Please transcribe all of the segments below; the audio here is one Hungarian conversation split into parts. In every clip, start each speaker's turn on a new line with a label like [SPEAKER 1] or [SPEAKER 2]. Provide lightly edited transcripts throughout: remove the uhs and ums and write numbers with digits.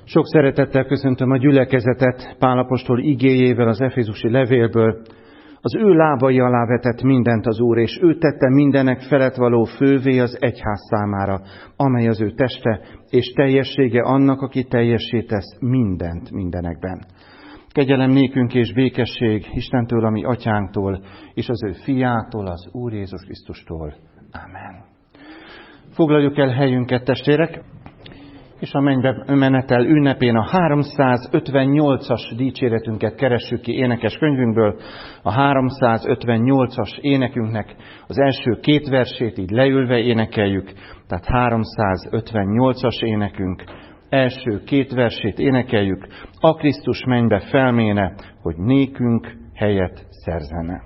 [SPEAKER 1] Sok szeretettel köszöntöm a gyülekezetet Pál apostol igéjével az efézusi levélből. Az ő lábai alá vetett mindent az Úr, és ő tette mindenek felett való fővé az egyház számára, amely az ő teste, és teljessége annak, aki teljessé tesz mindent mindenekben. Kegyelem nékünk és békesség Istentől, a mi atyánktól, és az ő fiától, az Úr Jézus Krisztustól. Amen. Foglaljuk el helyünket, testvérek, és a mennybe menetel ünnepén a 358-as dicséretünket keressük ki énekes könyvünkből. A 358-as énekünknek az első két versét így leülve énekeljük, tehát 358-as énekünk első két versét énekeljük. A Krisztus mennybe felméne, hogy nékünk helyet szerzene.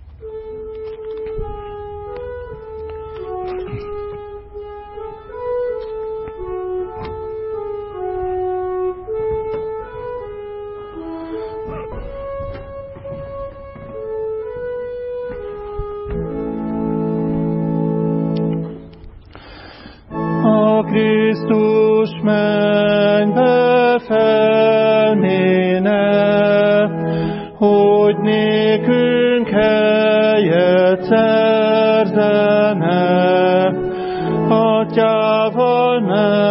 [SPEAKER 2] Krisztus mennybe felméne, hogy nékünk helyet szerzene, Atyával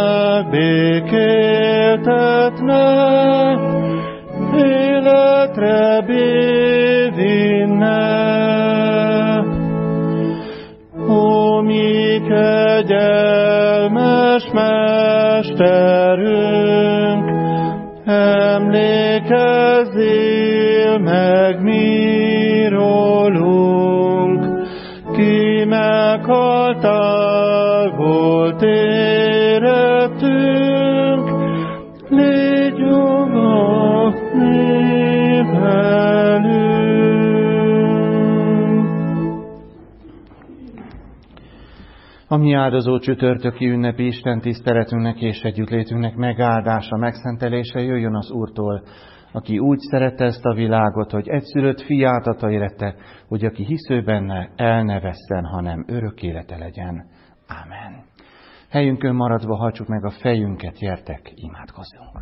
[SPEAKER 2] megbékéltetne, életre bévinne. Ó, mi kegyelmes Mesterünk, emlékezzél meg mi rólunk, ki meghaltál, volt érettünk, légy nyugodni velünk.
[SPEAKER 1] A mi áldozó csütörtöki ünnepi Isten tiszteletünknek és együttlétünknek megáldása, megszentelése jöjjön az Úrtól, aki úgy szerette ezt a világot, hogy egyszülött fiát adta érte, hogy aki hisző benne, el ne vesszen, hanem örök élete legyen. Ámen. Helyünkön maradva hajtsuk meg a fejünket, gyertek, imádkozzunk.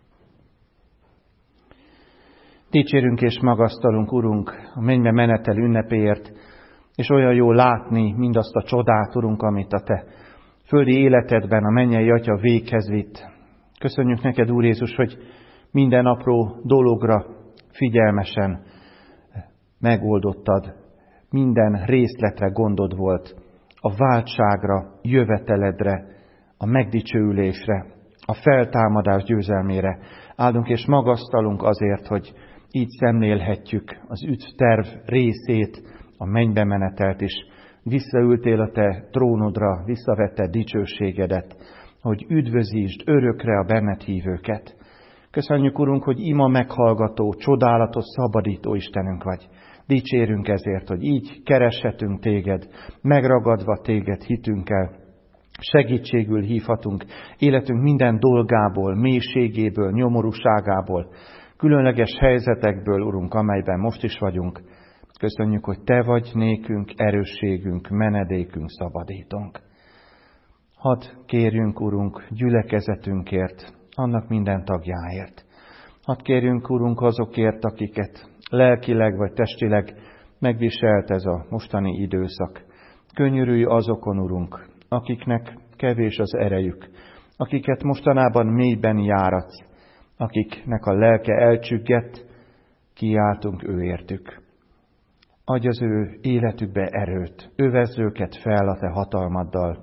[SPEAKER 1] Dicsérünk és magasztalunk, Urunk, a mennybe menetel ünnepéért, és olyan jó látni mindazt a csodát, Urunk, amit a Te földi életedben a mennyei Atya véghez vitt. Köszönjük neked, Úr Jézus, hogy minden apró dologra figyelmesen megoldottad, minden részletre gondod volt, a váltságra, jöveteledre, a megdicsőülésre, a feltámadás győzelmére. Áldunk és magasztalunk azért, hogy így szemlélhetjük az üdvterv részét, a mennybe menetelt is. Visszaültél a Te trónodra, visszavetted dicsőségedet, hogy üdvözítsd örökre a benned hívőket. Köszönjük, Urunk, hogy ima meghallgató, csodálatos, szabadító Istenünk vagy. Dicsérünk ezért, hogy így kereshetünk Téged, megragadva Téged hitünkkel, segítségül hívhatunk életünk minden dolgából, mélységéből, nyomorúságából, különleges helyzetekből, Urunk, amelyben most is vagyunk. Köszönjük, hogy Te vagy nékünk, erősségünk, menedékünk, szabadítónk. Hadd kérjünk, Urunk, gyülekezetünkért, annak minden tagjáért. Hadd kérjünk, Urunk, azokért, akiket lelkileg vagy testileg megviselt ez a mostani időszak. Könyörülj azokon, Urunk, akiknek kevés az erejük, akiket mostanában mélyben járatsz, akiknek a lelke elcsüggett, kiáltunk őértük. Adj az ő életükbe erőt, övezd őket fel a Te hatalmaddal.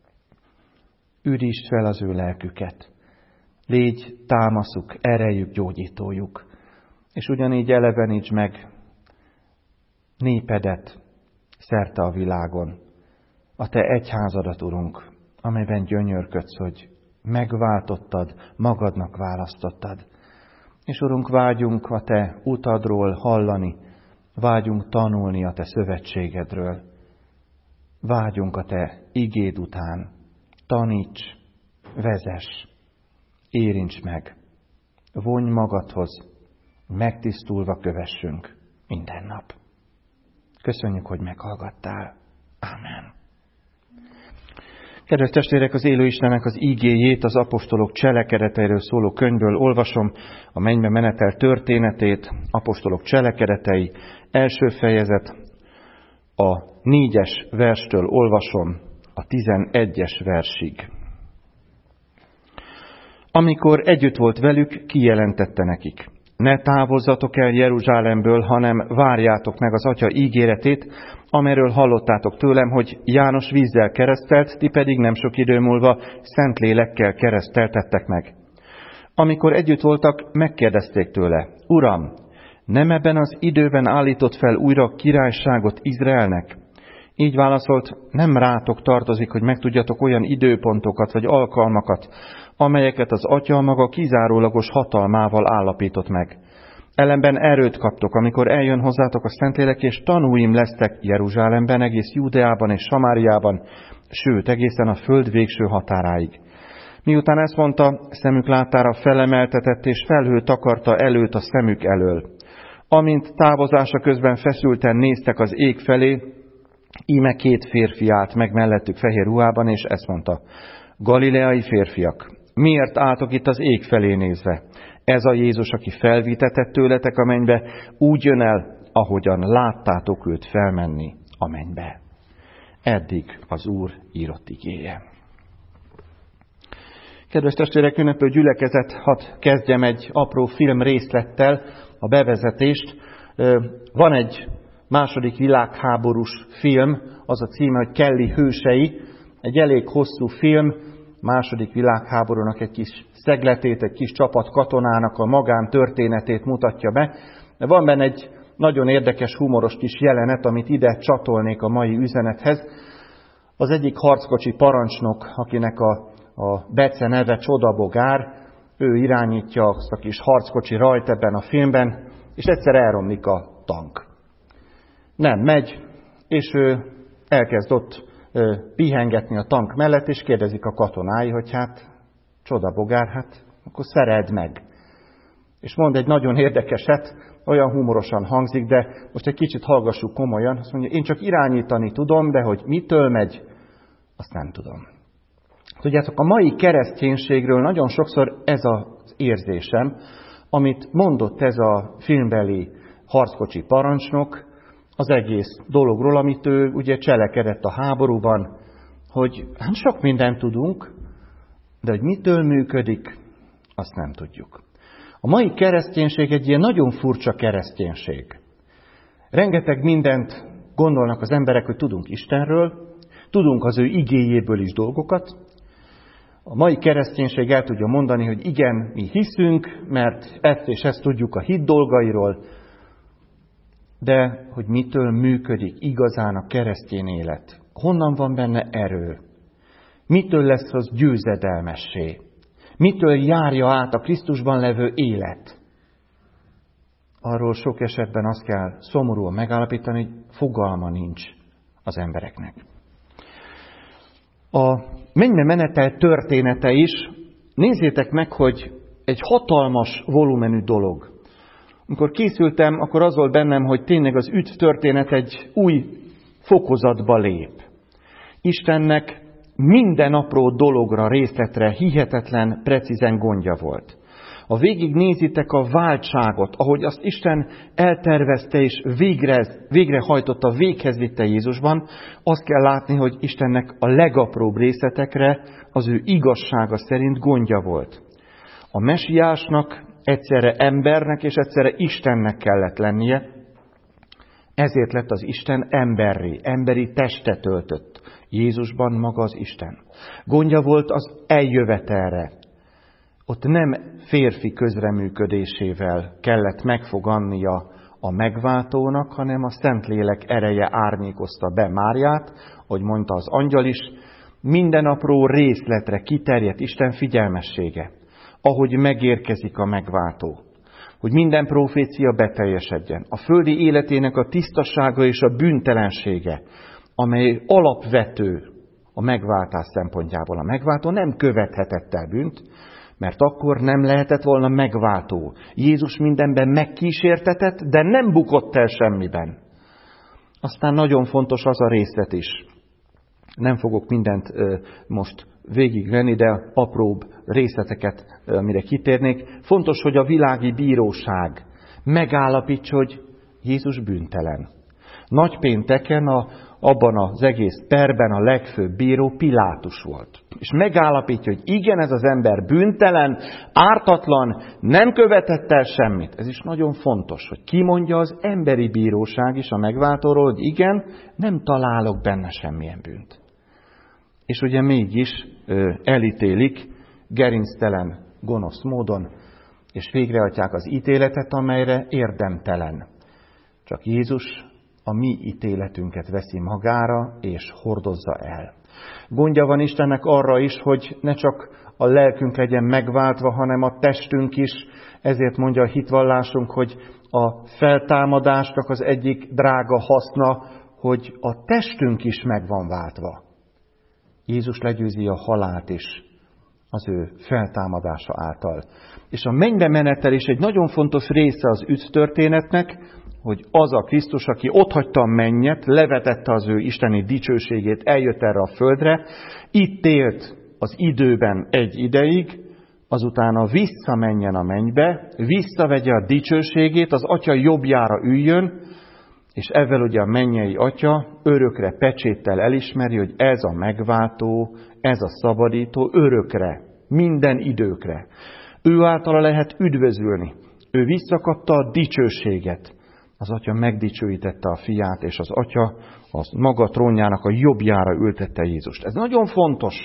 [SPEAKER 1] Üdítsd fel az ő lelküket. Légy támaszuk, erejük, gyógyítójuk. És ugyanígy elevenítsd meg népedet szerte a világon. A Te egyházadat, Urunk, amelyben gyönyörködsz, hogy megváltottad, magadnak választottad. És Urunk, vágyunk a Te utadról hallani, vágyunk tanulni a Te szövetségedről. Vágyunk a Te igéd után. Taníts, vezess, érints meg. Vonj magadhoz, megtisztulva kövessünk minden nap. Köszönjük, hogy meghallgattál. Ámen. Kedves testvérek, az élő Istennek az ígéjét, az apostolok cselekedeteiről szóló könyvből olvasom, a mennybe menetel történetét, apostolok cselekedetei, első fejezet, a 4-es verstől olvasom a 11-es versig. Amikor együtt volt velük, kijelentette nekik: ne távozzatok el Jeruzsálemből, hanem várjátok meg az Atya ígéretét, amelyről hallottátok tőlem, hogy János vízzel keresztelt, ti pedig nem sok idő múlva Szentlélekkel kereszteltettek meg. Amikor együtt voltak, megkérdezték tőle: Uram, nem ebben az időben állított fel újra királyságot Izraelnek? Így válaszolt: nem rátok tartozik, hogy megtudjatok olyan időpontokat vagy alkalmakat, amelyeket az Atya maga kizárólagos hatalmával állapított meg. Ellenben erőt kaptok, amikor eljön hozzátok a Szentlélek, és tanúim lesztek Jeruzsálemben, egész Júdeában és Samáriában, sőt, egészen a föld végső határáig. Miután ezt mondta, szemük láttára felemeltetett, és felhő takarta előtt a szemük elől. Amint távozása közben feszülten néztek az ég felé, íme 2 férfi állt meg mellettük fehér ruhában, és ezt mondta: Galileai férfiak, miért álltok itt az ég felé nézve? Ez a Jézus, aki felvitetett tőletek a mennybe, úgy jön el, ahogyan láttátok őt felmenni a mennybe. Eddig az Úr írott igéje. Kedves testvérek, ünneplő gyülekezet, hadd kezdjem egy apró film részlettel a bevezetést. Van egy második világháborús film, az a címe, hogy Kelly hősei. Egy elég hosszú film, második világháborúnak egy kis szegletét, egy kis csapat katonának a magántörténetét mutatja be. De van benne egy nagyon érdekes, humoros kis jelenet, amit ide csatolnék a mai üzenethez. Az egyik harckocsi parancsnok, akinek a bece neve Csodabogár, ő irányítja azt a kis harckocsi rajt ebben a filmben, és egyszer elromlik a tank. Nem megy, és ő elkezd ott pihengetni a tank mellett, és kérdezik a katonái, hogy hát Csodabogár, hát akkor szereld meg. És mond egy nagyon érdekeset, olyan humorosan hangzik, de most egy kicsit hallgassuk komolyan. Azt mondja: én csak irányítani tudom, de hogy mitől megy, azt nem tudom. Tudjátok, a mai kereszténységről nagyon sokszor ez az érzésem, amit mondott ez a filmbeli harckocsi parancsnok az egész dologról, amit ő ugye cselekedett a háborúban, hogy hát sok mindent tudunk, de hogy mitől működik, azt nem tudjuk. A mai kereszténység egy ilyen nagyon furcsa kereszténység. Rengeteg mindent gondolnak az emberek, hogy tudunk Istenről, tudunk az ő igéjéből is dolgokat. A mai kereszténység el tudja mondani, hogy igen, mi hiszünk, mert ezt és ezt tudjuk a hit dolgairól, de hogy mitől működik igazán a keresztény élet? Honnan van benne erő? Mitől lesz az győzedelmessé? Mitől járja át a Krisztusban levő élet? Arról sok esetben azt kell szomorúan megállapítani, hogy fogalma nincs az embereknek. A mennybe menetel története is, nézzétek meg, hogy egy hatalmas volumenű dolog. Amikor készültem, akkor az volt bennem, hogy tényleg az üt történet egy új fokozatba lép. Istennek minden apró dologra, részletre hihetetlen, precízen gondja volt. Ha végig nézitek a váltságot, ahogy azt Isten eltervezte és végrehajtotta, véghez vitte Jézusban, azt kell látni, hogy Istennek a legapróbb részletekre az ő igazsága szerint gondja volt. A mesiásnak egyszerre embernek és egyszerre Istennek kellett lennie, ezért lett az Isten emberré, emberi testet öltött. Jézusban maga az Isten. Gondja volt az eljövetelre. Ott nem férfi közreműködésével kellett megfogannia a megváltónak, hanem a Szentlélek ereje árnyékozta be Máriát, ahogy mondta az angyal is, minden apró részletre kiterjedt Isten figyelmessége, ahogy megérkezik a megváltó, hogy minden profécia beteljesedjen. A földi életének a tisztasága és a bűntelensége, amely alapvető a megváltás szempontjából. A megváltó nem követhetett el bűnt, mert akkor nem lehetett volna megváltó. Jézus mindenben megkísértetett, de nem bukott el semmiben. Aztán nagyon fontos az a részlet is, Nem fogok mindent most végigvenni, de apróbb részleteket, amire kitérnék. Fontos, hogy a világi bíróság megállapítsa, hogy Jézus bűntelen. Nagypénteken abban az egész perben a legfőbb bíró Pilátus volt. És megállapítja, hogy igen, ez az ember bűntelen, ártatlan, nem követett el semmit. Ez is nagyon fontos, hogy kimondja az emberi bíróság is a megváltóról, hogy igen, nem találok benne semmilyen bűnt. És ugye mégis elítélik gerinctelen, gonosz módon, és végrehajtják az ítéletet, amelyre érdemtelen. Csak Jézus a mi ítéletünket veszi magára, és hordozza el. Gondja van Istennek arra is, hogy ne csak a lelkünk legyen megváltva, hanem a testünk is. Ezért mondja a hitvallásunk, hogy a feltámadásnak az egyik drága haszna, hogy a testünk is meg van váltva. Jézus legyőzi a halált is az ő feltámadása által. És a mennybe menetel is egy nagyon fontos része az üdvtörténetnek, hogy az a Krisztus, aki otthagyta a mennyet, levetette az ő isteni dicsőségét, eljött erre a földre, itt élt az időben egy ideig, azutána visszamenjen a mennybe, visszavegye a dicsőségét, az Atya jobbjára üljön, és ezzel ugye a mennyei Atya örökre pecséttel elismeri, hogy ez a megváltó, ez a szabadító örökre, minden időkre. Ő általa lehet üdvözülni. Ő visszakapta a dicsőséget. Az Atya megdicsőítette a fiát, és az Atya az maga trónjának a jobbjára ültette Jézust. Ez nagyon fontos.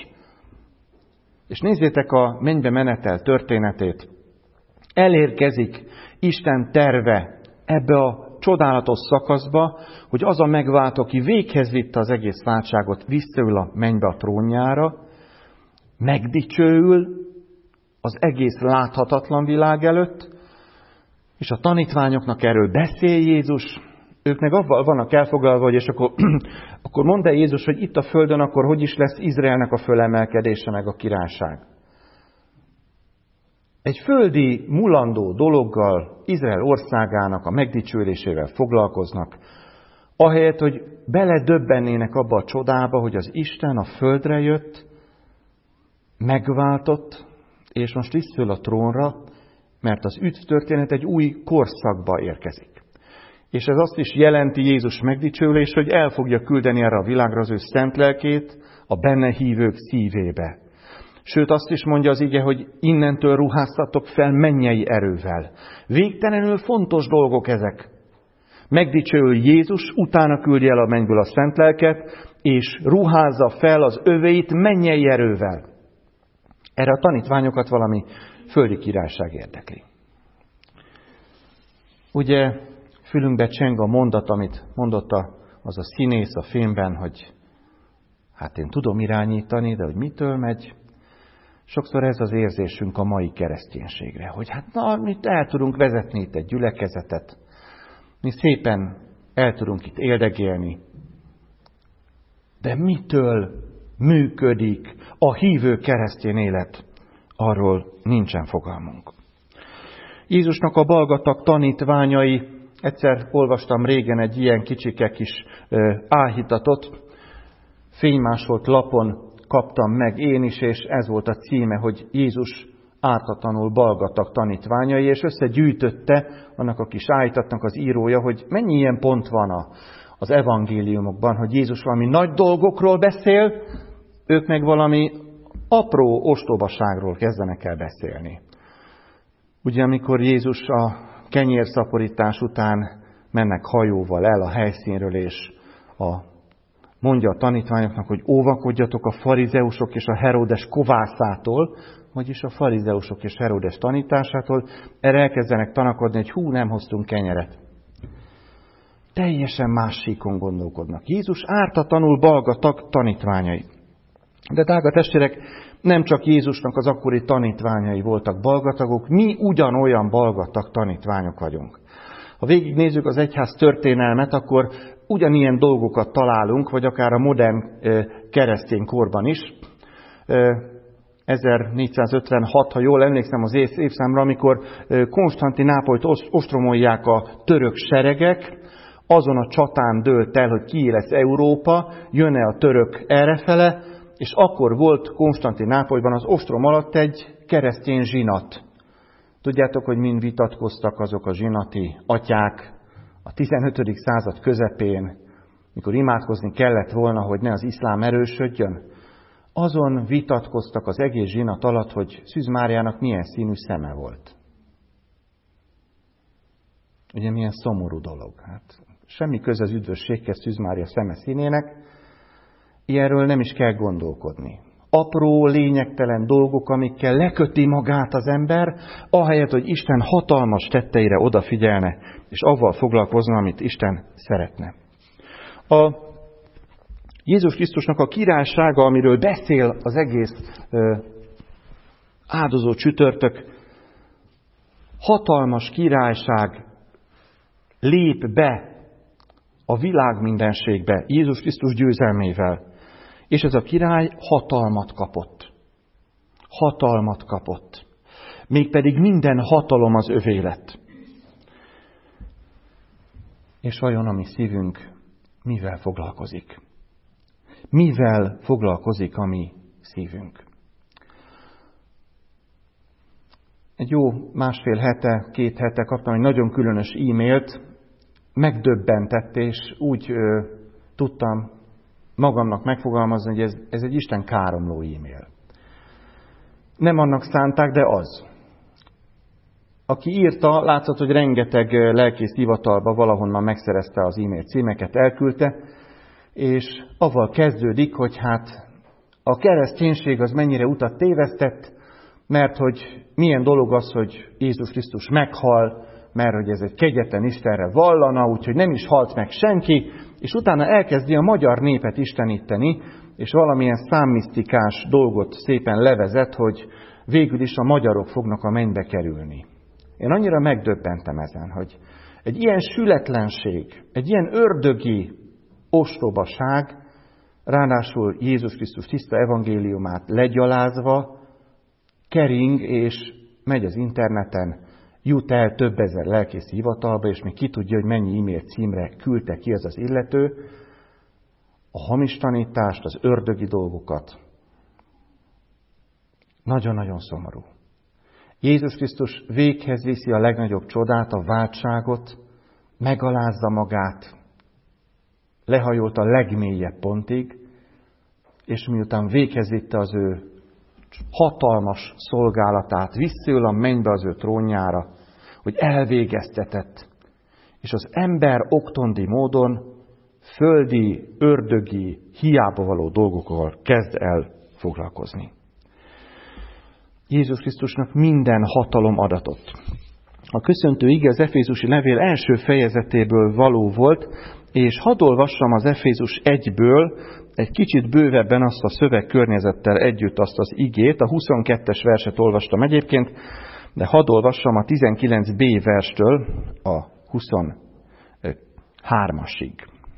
[SPEAKER 1] És nézzétek a mennybe menetel történetét. Elérkezik Isten terve ebbe a csodálatos szakaszba, hogy az a megváltó, aki véghez vitte az egész váltságot, visszaül a mennybe a trónjára, megdicsőül az egész láthatatlan világ előtt, és a tanítványoknak erről beszél Jézus, ők meg avval vannak elfoglalva, hogy és akkor mondd el Jézus, hogy itt a földön akkor hogy is lesz Izraelnek a fölemelkedése meg a királyság. Egy földi, mulandó dologgal Izrael országának a megdicsőlésével foglalkoznak, ahelyett, hogy beledöbbennének abba a csodába, hogy az Isten a földre jött, megváltott, és most visszül a trónra, mert az üdvtörténet egy új korszakba érkezik. És ez azt is jelenti Jézus megdicsőlés, hogy el fogja küldeni erre a világra az ő szent lelkét a benne hívők szívébe. Sőt, azt is mondja az ige, hogy innentől ruháztatok fel mennyei erővel. Végtelenül fontos dolgok ezek. Megdicsőül Jézus, utána küldi el a mennyből a szent lelket, és ruházza fel az övéit mennyei erővel. Erre a tanítványokat valami földi királyság érdekli. Ugye fülünkbe cseng a mondat, amit mondott az a színész a filmben, hogy hát én tudom irányítani, de hogy mitől megy. Sokszor ez az érzésünk a mai kereszténységre, hogy hát mi el tudunk vezetni itt egy gyülekezetet, mi szépen el tudunk itt éldegélni, de mitől működik a hívő keresztény élet, arról nincsen fogalmunk. Jézusnak a balgatag tanítványai, egyszer olvastam régen egy ilyen kicsike kis áhítatot, fénymásolt lapon kaptam meg én is, és ez volt a címe, hogy Jézus ártatlanul balgatag tanítványai, és összegyűjtötte annak a kis áhítatnak az írója, hogy mennyi ilyen pont van az evangéliumokban, hogy Jézus valami nagy dolgokról beszél, ők meg valami apró ostobaságról kezdenek el beszélni. Ugye, amikor Jézus a kenyérszaporítás után mennek hajóval el a helyszínről, és mondja a tanítványoknak, hogy óvakodjatok a farizeusok és a Heródes kovászától, vagyis a farizeusok és Heródes tanításától, erre elkezdenek tanakodni, hogy nem hoztunk kenyeret. Teljesen más síkon gondolkodnak. Jézus ártatlanul balgatag tanítványai. De drága testvérek, nem csak Jézusnak az akkori tanítványai voltak balgatagok, mi ugyanolyan balgatag tanítványok vagyunk. Ha végignézzük az egyház történelmet, akkor ugyanilyen dolgokat találunk, vagy akár a modern keresztény korban is. 1456, ha jól emlékszem az évszámra, amikor Konstantinápolyt ostromolják a török seregek, azon a csatán dőlt el, hogy kié lesz Európa, jön-e a török errefele, és akkor volt Konstantinápolyban az ostrom alatt egy keresztény zsinat. Tudjátok, hogy mind vitatkoztak azok a zsinati atyák a 15. század közepén, mikor imádkozni kellett volna, hogy ne az iszlám erősödjön? Azon vitatkoztak az egész zsinat alatt, hogy Szűz Máriának milyen színű szeme volt. Ugye milyen szomorú dolog. Hát, semmi köze az üdvösséghez Szűz Mária szeme színének, ilyenről nem is kell gondolkodni. Apró, lényegtelen dolgok, amikkel leköti magát az ember, ahelyett, hogy Isten hatalmas tetteire odafigyelne, és avval foglalkozna, amit Isten szeretne. A Jézus Krisztusnak a királysága, amiről beszél az egész áldozó csütörtök, hatalmas királyság lép be a világ mindenségbe Jézus Krisztus győzelmével. És ez a király hatalmat kapott. Hatalmat kapott. Mégpedig minden hatalom az övé lett. És vajon a mi szívünk mivel foglalkozik? Mivel foglalkozik a mi szívünk? Egy jó másfél hete, 2 hete kaptam egy nagyon különös e-mailt, megdöbbentett, és úgy tudtam magamnak megfogalmazni, hogy ez egy Isten káromló e-mail. Nem annak szánták, de az. Aki írta, látszott, hogy rengeteg lelkész hivatalba valahonnan megszerezte az e-mail címeket, elküldte, és avval kezdődik, hogy hát a kereszténység az mennyire utat tévesztett, mert hogy milyen dolog az, hogy Jézus Krisztus meghal, mert hogy ez egy kegyetlen Istenre vallana, úgyhogy nem is halt meg senki, és utána elkezdi a magyar népet isteníteni, és valamilyen számmisztikás dolgot szépen levezet, hogy végül is a magyarok fognak a mennybe kerülni. Én annyira megdöbbentem ezen, hogy egy ilyen sületlenség, egy ilyen ördögi ostobaság, ráadásul Jézus Krisztus tiszta evangéliumát legyalázva, kering és megy az interneten, jut el több ezer lelkész hivatalba, és még ki tudja, hogy mennyi e-mail címre küldte ki az illető, a hamis tanítást, az ördögi dolgokat. Nagyon-nagyon szomorú. Jézus Krisztus véghez viszi a legnagyobb csodát, a váltságot, megalázza magát, lehajolt a legmélyebb pontig, és miután véghez vitte az ő hatalmas szolgálatát, visszaül a mennybe az ő trónjára, hogy elvégeztetett, és az ember oktondi módon földi, ördögi, hiába való dolgokkal kezd el foglalkozni. Jézus Krisztusnak minden hatalom adatott. A köszöntő ige az Efézusi levél első fejezetéből való volt, és hadd olvassam az Efézus 1-ből egy kicsit bővebben azt a szövegkörnyezettel együtt azt az igét. A 22-es verset olvastam egyébként, de hadd olvassam a 19b verstől a 23-asig.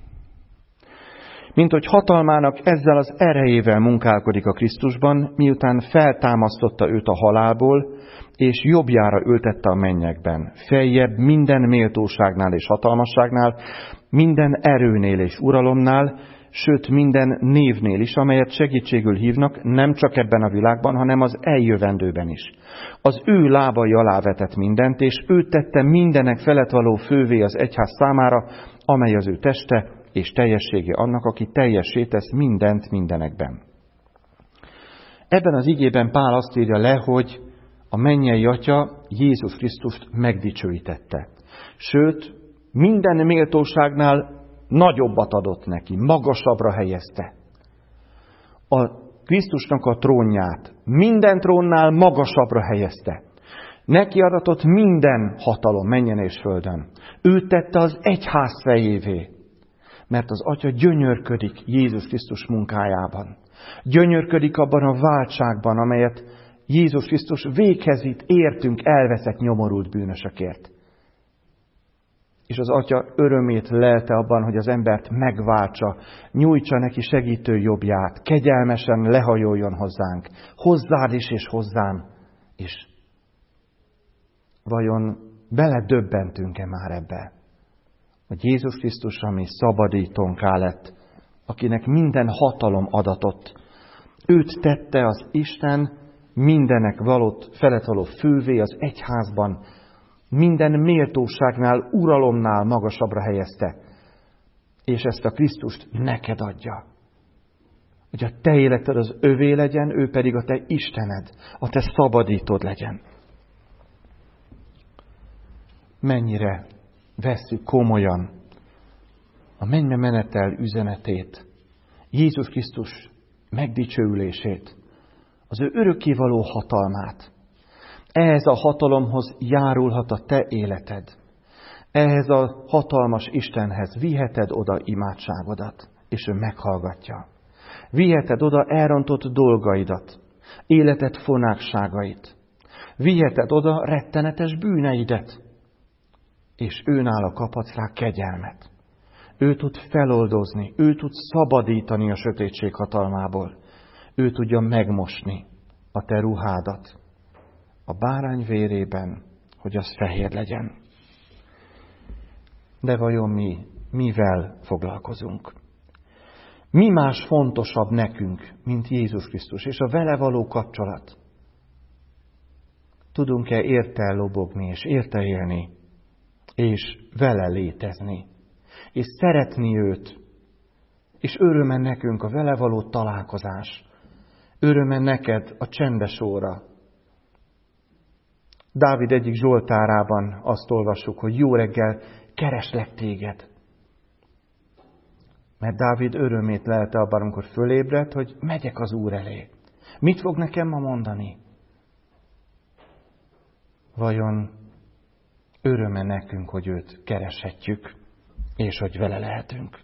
[SPEAKER 1] Mint hogy hatalmának ezzel az erejével munkálkodik a Krisztusban, miután feltámasztotta őt a halálból, és jobbjára ültette a mennyekben, feljebb minden méltóságnál és hatalmasságnál, minden erőnél és uralomnál, sőt minden névnél is, amelyet segítségül hívnak, nem csak ebben a világban, hanem az eljövendőben is. Az ő lábai alá vetett mindent, és ő tette mindenek felett való fővé az egyház számára, amely az ő teste, és teljessége annak, aki teljessé tesz mindent mindenekben. Ebben az igében Pál azt írja le, hogy a mennyei Atya Jézus Krisztust megdicsőítette. Sőt, minden méltóságnál nagyobbat adott neki, magasabbra helyezte. A Krisztusnak a trónját minden trónnál magasabbra helyezte. Neki adatott minden hatalom mennyen és földön. Ő tette az egyház fejévé. Mert az Atya gyönyörködik Jézus Krisztus munkájában. Gyönyörködik abban a váltságban, amelyet Jézus Krisztus véghez vitt értünk elveszett nyomorult bűnösökért. És az Atya örömét lelte abban, hogy az embert megváltsa, nyújtsa neki segítő jobbját, kegyelmesen lehajoljon hozzánk, hozzád is és hozzám is. Vajon beledöbbentünk-e már ebbe? hogy Jézus Krisztus, ami szabadítónká lett, akinek minden hatalom adatott. Őt tette az Isten mindenek felett való fővé az egyházban, minden méltóságnál, uralomnál magasabbra helyezte. És ezt a Krisztust neked adja. Hogy a te életed az övé legyen, ő pedig a te Istened, a te szabadítód legyen. Mennyire vesszük komolyan a mennybe menetel üzenetét, Jézus Krisztus megdicsőülését, az ő örökkévaló hatalmát. Ehhez a hatalomhoz járulhat a te életed. Ehhez a hatalmas Istenhez viheted oda imádságodat, és ő meghallgatja. Viheted oda elrontott dolgaidat, életed fonákságait. Viheted oda rettenetes bűneidet, és őnála kaphatsz rá kegyelmet. Ő tud feloldozni, ő tud szabadítani a sötétség hatalmából. Ő tudja megmosni a te ruhádat a bárány vérében, hogy az fehér legyen. De vajon mi mivel foglalkozunk? Mi más fontosabb nekünk, mint Jézus Krisztus, és a vele való kapcsolat? Tudunk-e érte lobogni, és érte élni, és vele létezni, és szeretni őt, és öröme nekünk a vele való találkozás, öröme neked a csendes óra. Dávid egyik zsoltárában azt olvassuk, hogy jó reggel, kereslek téged. Mert Dávid örömét lelte abban, amikor fölébredt, hogy megyek az Úr elé. Mit fog nekem ma mondani? Vajon öröme nekünk, hogy őt kereshetjük, és hogy vele lehetünk?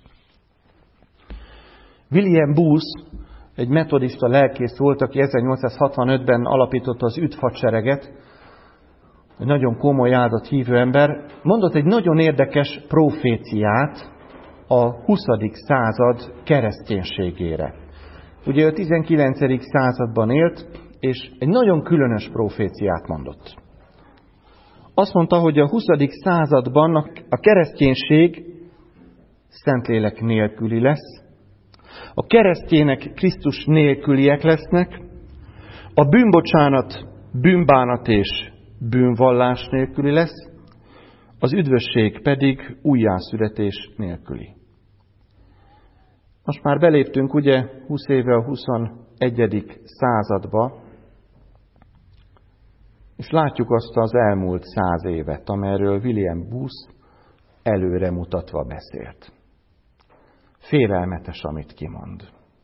[SPEAKER 1] William Booth, egy metodista lelkész volt, aki 1865-ben alapította az üdv hadsereget, egy nagyon komoly áldott hívő ember, mondott egy nagyon érdekes proféciát a 20. század kereszténységére. Ugye ő 19. században élt, és egy nagyon különös proféciát mondott. Azt mondta, hogy a 20. században a kereszténység Szentlélek nélküli lesz, a keresztjének Krisztus nélküliek lesznek, a bűnbocsánat, bűnbánat és bűnvallás nélküli lesz, az üdvösség pedig újjászületés nélküli. Most már beléptünk ugye 20 éve a 21. századba, és látjuk azt az elmúlt 100 évet, amelyről William Booth előre mutatva beszélt. Félelmetes, amit kimond.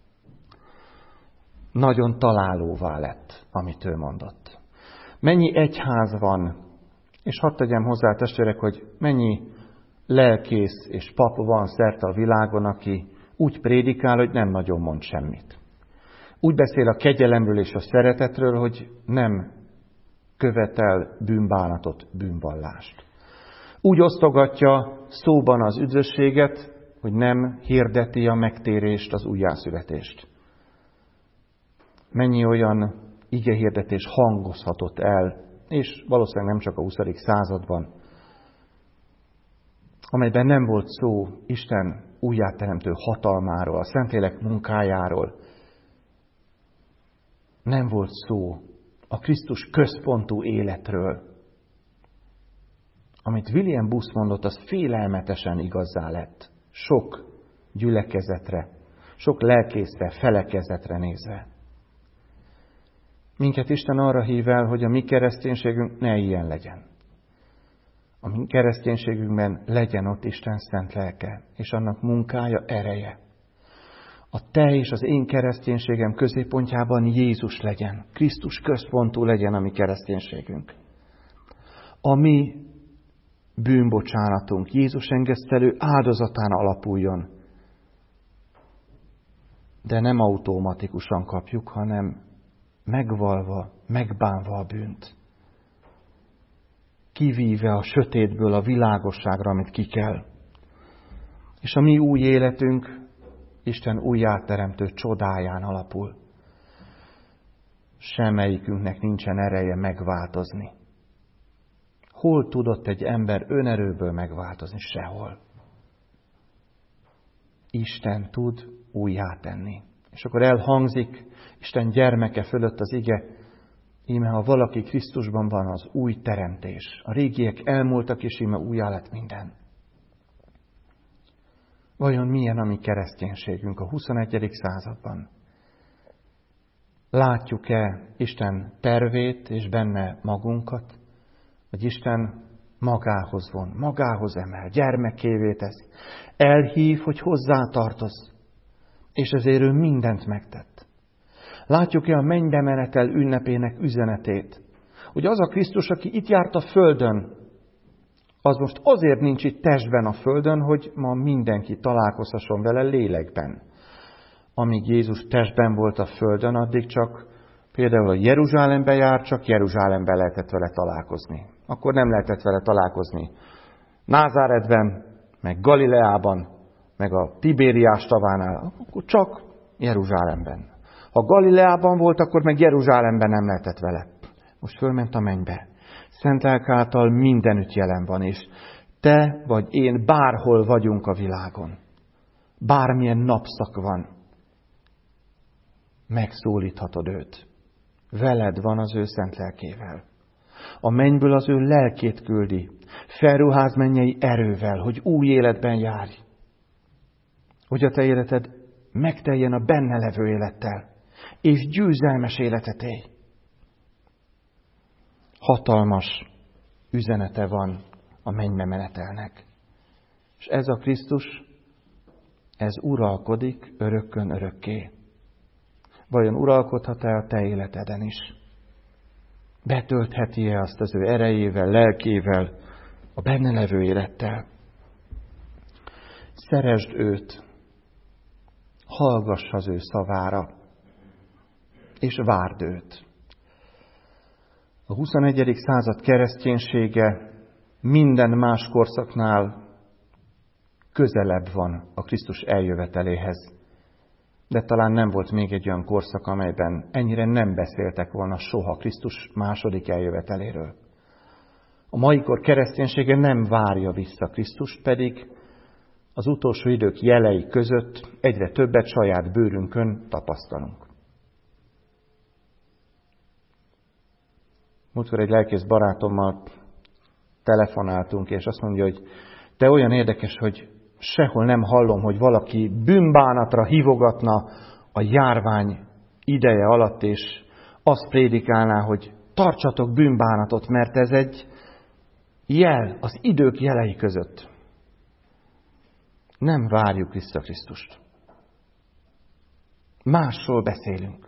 [SPEAKER 1] Nagyon találóvá lett, amit ő mondott. Mennyi egyház van, és hadd tegyem hozzá, testvérek, hogy mennyi lelkész és pap van szerte a világon, aki úgy prédikál, hogy nem nagyon mond semmit. Úgy beszél a kegyelemről és a szeretetről, hogy nem követel bűnbánatot, bűnvallást. Úgy osztogatja szóban az üdvösséget, hogy nem hirdeti a megtérést, az újjászületést. Mennyi olyan igehirdetés hangozhatott el, és valószínűleg nem csak a 20. században, amelyben nem volt szó Isten újjáteremtő hatalmáról, a Szentlélek munkájáról. Nem volt szó a Krisztus központú életről. Amit William Booth mondott, az félelmetesen igazzá lett. Sok gyülekezetre, sok lelkészre, felekezetre nézve. Minket Isten arra hív el, hogy a mi kereszténységünk ne ilyen legyen. A mi kereszténységünkben legyen ott Isten szent lelke, és annak munkája, ereje. A te és az én kereszténységem középpontjában Jézus legyen, Krisztus központú legyen a mi kereszténységünk. A mi bűnbocsánatunk Jézus engesztelő áldozatán alapuljon. De nem automatikusan kapjuk, hanem megvalva, megbánva a bűnt. Kivíve a sötétből a világosságra, amit ki kell. És a mi új életünk Isten újjáteremtő csodáján alapul. Semmelyikünknek nincsen ereje megváltozni. Hol tudott egy ember önerőből megváltozni? Sehol. Isten tud újjá tenni. És akkor elhangzik Isten gyermeke fölött az ige, íme ha valaki Krisztusban van, az új teremtés. A régiek elmúltak, és íme újjá lett minden. Vajon milyen a mi kereszténységünk a 21. században? Látjuk-e Isten tervét és benne magunkat? Vagy Isten magához von, magához emel, gyermekévé teszi. Elhív, hogy hozzá tartoz, és ezért ő mindent megtett. Látjuk-e a mennybe menetel ünnepének üzenetét? Hogy az a Krisztus, aki itt járt a földön, az most azért nincs itt testben a földön, hogy ma mindenki találkozhasson vele lélekben. Amíg Jézus testben volt a földön, addig csak például a Jeruzsálembe jár, csak Jeruzsálemben lehetett vele találkozni. Akkor nem lehetett vele találkozni Názáretben, meg Galileában, meg a Tibériás tavánál, akkor csak Jeruzsálemben. Ha Galileában volt, akkor meg Jeruzsálemben nem lehetett vele. Most fölment a mennybe. Szent Lélek által mindenütt jelen van, és te vagy én bárhol vagyunk a világon. Bármilyen napszak van, megszólíthatod őt. Veled van az ő szent lelkével. A mennyből az ő lelkét küldi, felruház mennyei erővel, hogy új életben járj. Hogy a te életed megteljen a benne levő élettel, és győzelmes életet élj. Hatalmas üzenete van a mennybe menetelnek. És ez a Krisztus, ez uralkodik örökkön örökké. Vajon uralkodhat-e a te életeden is? Betöltheti-e azt az ő erejével, lelkével, a benne levő élettel? Szeresd őt, hallgass az ő szavára, és várd őt. A 21. század kereszténysége minden más korszaknál közelebb van a Krisztus eljöveteléhez. De talán nem volt még egy olyan korszak, amelyben ennyire nem beszéltek volna soha Krisztus második eljöveteléről. A mai kor kereszténysége nem várja vissza Krisztust, pedig az utolsó idők jelei között egyre többet saját bőrünkön tapasztalunk. Múltkor egy lelkész barátommal telefonáltunk, és azt mondja, hogy te olyan érdekes, hogy sehol nem hallom, hogy valaki bűnbánatra hívogatna a járvány ideje alatt, és azt prédikálná, hogy tartsatok bűnbánatot, mert ez egy jel az idők jelei között. Nem várjuk vissza Krisztust. Másról beszélünk.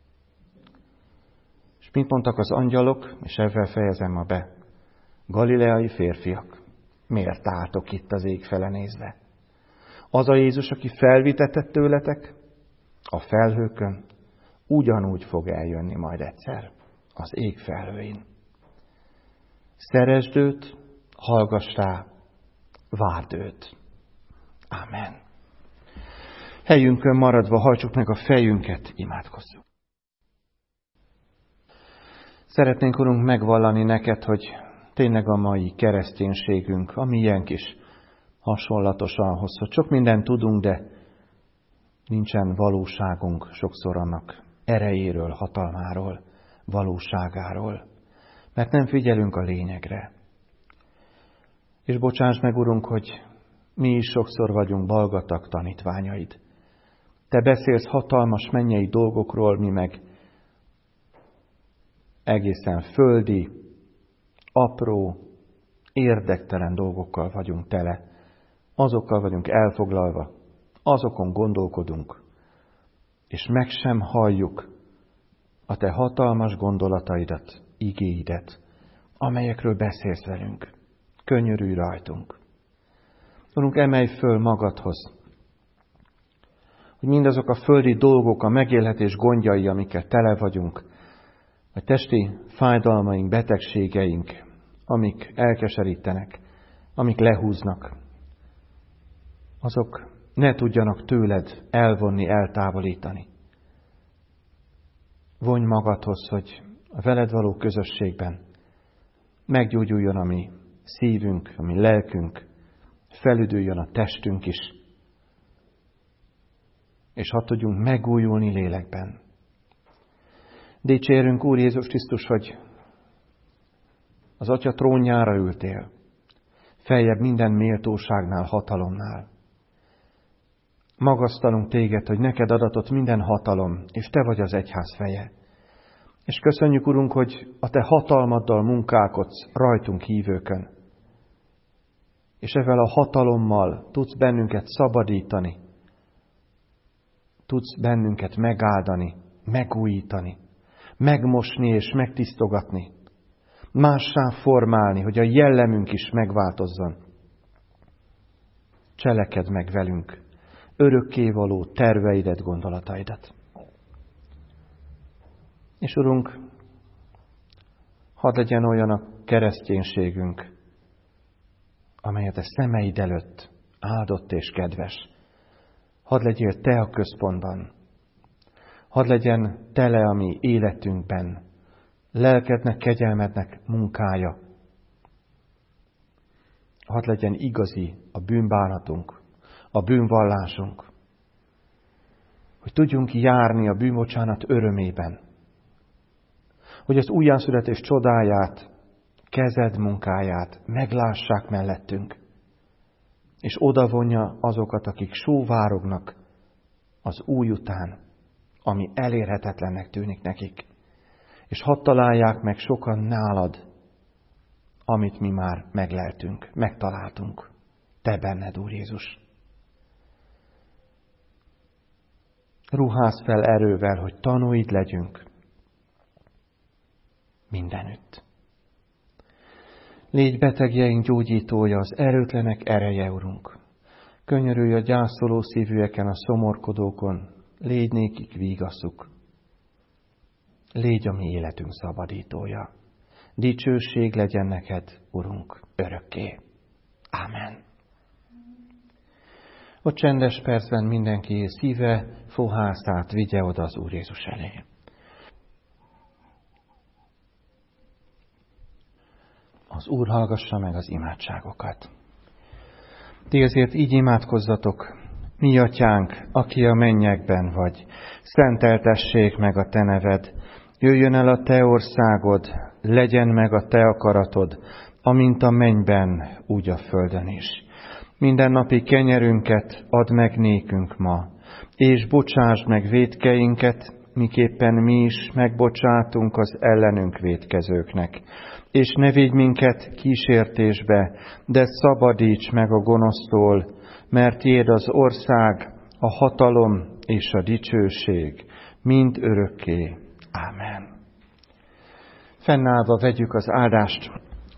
[SPEAKER 1] És mit mondtak az angyalok, és ezzel fejezem ma be. Galileai férfiak, miért álltok itt az ég fele nézve? Az a Jézus, aki felvitetett tőletek a felhőkön, ugyanúgy fog eljönni majd egyszer az ég felhőin. Szeresd őt, hallgass rá, várd őt. Amen. Helyünkön maradva hajtsuk meg a fejünket, imádkozzunk. Szeretnénk, Urunk, megvallani neked, hogy tényleg a mai kereszténységünk, ami ilyen kis hasonlatos ahhoz, hogy sok mindent tudunk, de nincsen valóságunk sokszor annak erejéről, hatalmáról, valóságáról, mert nem figyelünk a lényegre. És bocsáss meg, Urunk, hogy mi is sokszor vagyunk balgatag tanítványaid. Te beszélsz hatalmas mennyei dolgokról, mi meg egészen földi, apró, érdektelen dolgokkal vagyunk tele. Azokkal vagyunk elfoglalva, azokon gondolkodunk, és meg sem halljuk a te hatalmas gondolataidat, igéidet, amelyekről beszélsz velünk. Könyörülj rajtunk. Urunk, emelj föl magadhoz, hogy mindazok a földi dolgok, a megélhetés gondjai, amikkel tele vagyunk, a testi fájdalmaink, betegségeink, amik elkeserítenek, amik lehúznak, azok ne tudjanak tőled elvonni, eltávolítani. Vonj magadhoz, hogy a veled való közösségben meggyógyuljon a mi szívünk, a mi lelkünk, felüdüljön a testünk is, és hadd tudjunk megújulni lélekben. Dicsérünk, Úr Jézus Krisztus, hogy az Atya trónjára ültél, feljebb minden méltóságnál, hatalomnál. Magasztalunk téged, hogy neked adatott minden hatalom, és te vagy az egyház feje. És köszönjük, Urunk, hogy a te hatalmaddal munkálkodsz rajtunk hívőkön. És ezzel a hatalommal tudsz bennünket szabadítani, tudsz bennünket megáldani, megújítani, megmosni és megtisztogatni, mássá formálni, hogy a jellemünk is megváltozzon. Cselekedd meg velünk örökkévaló terveidet, gondolataidat. És Urunk, hadd legyen olyan a kereszténységünk, amelyet a szemeid előtt áldott és kedves. Hadd legyél te a központban. Hadd legyen tele a mi életünkben lelkednek, kegyelmednek munkája. Hadd legyen igazi a bűnbánatunk, a bűnvallásunk, hogy tudjunk járni a bűnbocsánat örömében, hogy az újjászületés csodáját, kezed munkáját meglássák mellettünk, és odavonja azokat, akik sóvárognak az új után, ami elérhetetlennek tűnik nekik. És hadd találják meg sokan nálad, amit mi már megleltünk, megtaláltunk. Te benned, Úr Jézus. Ruházz fel erővel, hogy tanúid legyünk mindenütt. Légy betegjeink gyógyítója, az erőtlenek ereje, Urunk. Könyörülj a gyászoló szívűeken, a szomorkodókon, légy nékik vígaszuk. Légy a mi életünk szabadítója. Dicsőség legyen neked, Urunk, örökké. Ámen. A csendes percben mindenki szíve, fohászát vigye oda az Úr Jézus elé. Az Úr hallgassa meg az imádságokat. Ti azért így imádkozzatok: mi atyánk, aki a mennyekben vagy, szenteltessék meg a te neved, jöjjön el a te országod, legyen meg a te akaratod, amint a mennyben, úgy a földön is. Mindennapi kenyerünket add meg nékünk ma, és bocsásd meg vétkeinket, miképpen mi is megbocsátunk az ellenünk vétkezőknek. És ne vigy minket kísértésbe, de szabadíts meg a gonosztól, mert tiéd az ország, a hatalom és a dicsőség, mind örökké. Ámen. Fennállva vegyük az áldást.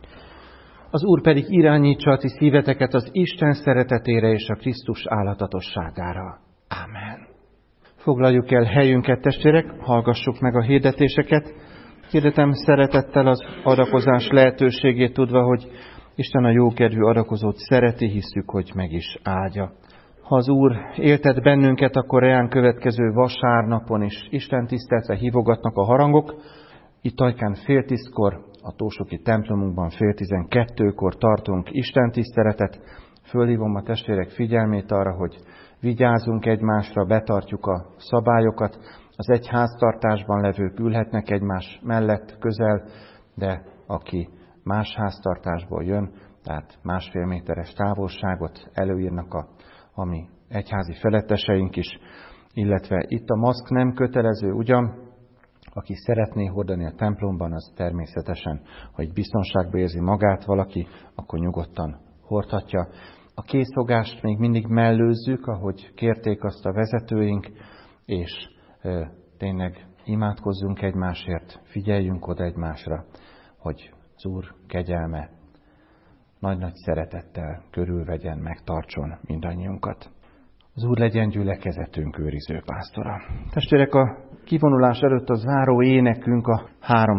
[SPEAKER 1] Az Úr pedig irányítsa a ti szíveteket az Isten szeretetére és a Krisztus állatatosságára. Ámen. Foglaljuk el helyünket, testvérek, hallgassuk meg a hirdetéseket. Hirdetem szeretettel az adakozás lehetőségét, tudva, hogy Isten a jókedvű adakozót szereti, hisszük, hogy meg is áldja. Ha az Úr éltet bennünket, akkor ránk következő vasárnapon is Isten tiszteletre hívogatnak a harangok. Itt Ajkán 9:30, a Tósoki templomunkban 11:12 tartunk Isten tiszteletet. Fölhívom a testvérek figyelmét arra, hogy vigyázzunk egymásra, betartjuk a szabályokat. Az egy háztartásban levők ülhetnek egymás mellett, közel, de aki más háztartásból jön, tehát 1,5 méteres távolságot előírnak a mi egyházi feletteseink is, illetve itt a maszk nem kötelező, ugyan, aki szeretné hordani a templomban, az természetesen, hogy biztonságban érzi magát valaki, akkor nyugodtan hordhatja. A készfogást még mindig mellőzzük, ahogy kérték azt a vezetőink, és tényleg imádkozzunk egymásért, figyeljünk oda egymásra, hogy az Úr kegyelme nagy-nagy szeretettel körülvegyen, megtartson mindannyiunkat. Az Úr legyen gyülekezetünk őriző pásztora. Testvérek, a kivonulás előtt a záró énekünk, a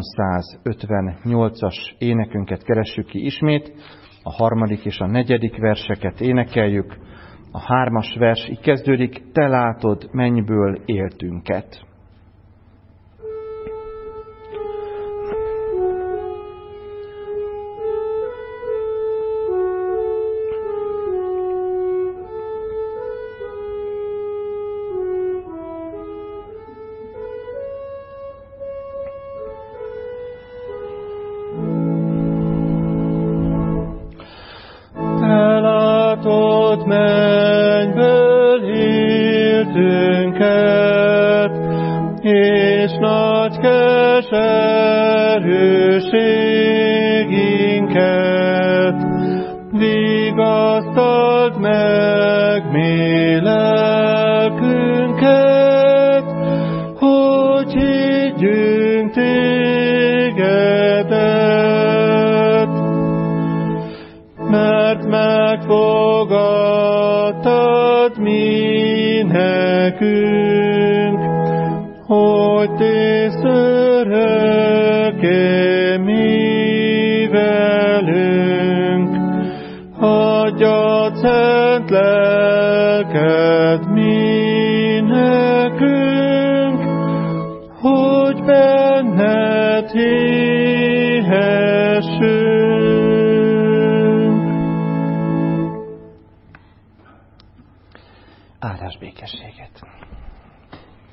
[SPEAKER 1] 358-as énekünket keressük ki ismét. A 3. és a 4. verseket énekeljük. A 3. vers így kezdődik: te látod mennyből éltünket.
[SPEAKER 2] áldott mennyből éltünket, és nagy keserűséginket. Vigasztald meg mi lelkünket, hogy higgyünk Tégedet. Mert megfogadtad mi nekünk, hogy tész örökké mi velünk. Adjad szent lelked mi nekünk, hogy benned hihessünk.
[SPEAKER 1] Áldás békességet!